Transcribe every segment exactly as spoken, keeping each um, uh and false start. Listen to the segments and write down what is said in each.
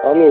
Alô?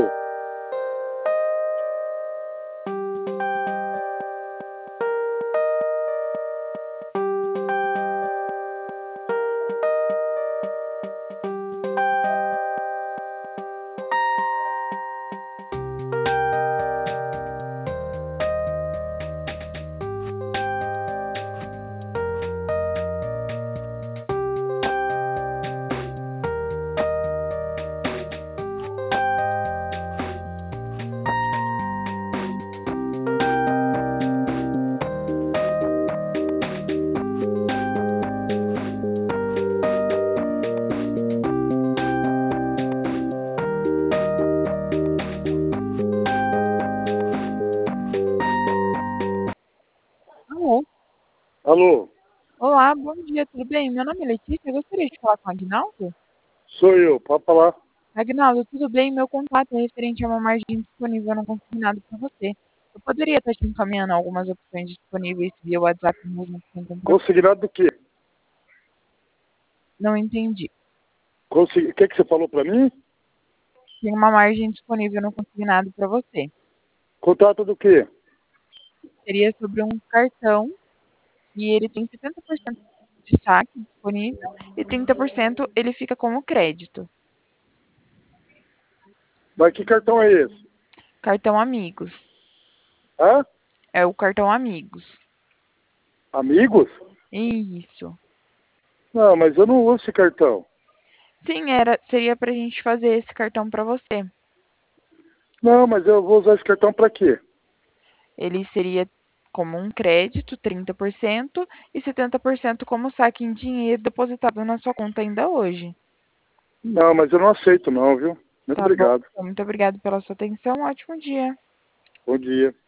Alô? Alô? Olá, bom dia, tudo bem? Meu nome é Letícia, eu gostaria de falar com o Agnaldo. Sou eu, pode falar. Agnaldo, tudo bem? Meu contato é referente a uma margem disponível no consignado para você. Eu poderia estar te encaminhando algumas opções disponíveis via WhatsApp mesmo sem compromisso? Consignado do quê? Não entendi. Consegui... O que, que você falou pra mim? Tem uma margem disponível no consignado para você. Contrato do quê? Seria sobre um cartão e ele tem setenta por cento de saque disponível e trinta por cento ele fica como crédito. Mas que cartão é esse? Cartão Amigos. Hã? É o cartão Amigos. Amigos? Isso. Não, mas eu não uso esse cartão. Sim, era, seria pra gente fazer esse cartão pra você. Não, mas eu vou usar esse cartão pra quê? Ele seria como um crédito, trinta por cento, e setenta por cento como saque em dinheiro depositado na sua conta ainda hoje. Não, mas eu não aceito não, viu? Muito Tá bom? obrigado. Muito obrigada pela sua atenção. Ótimo dia. Bom dia.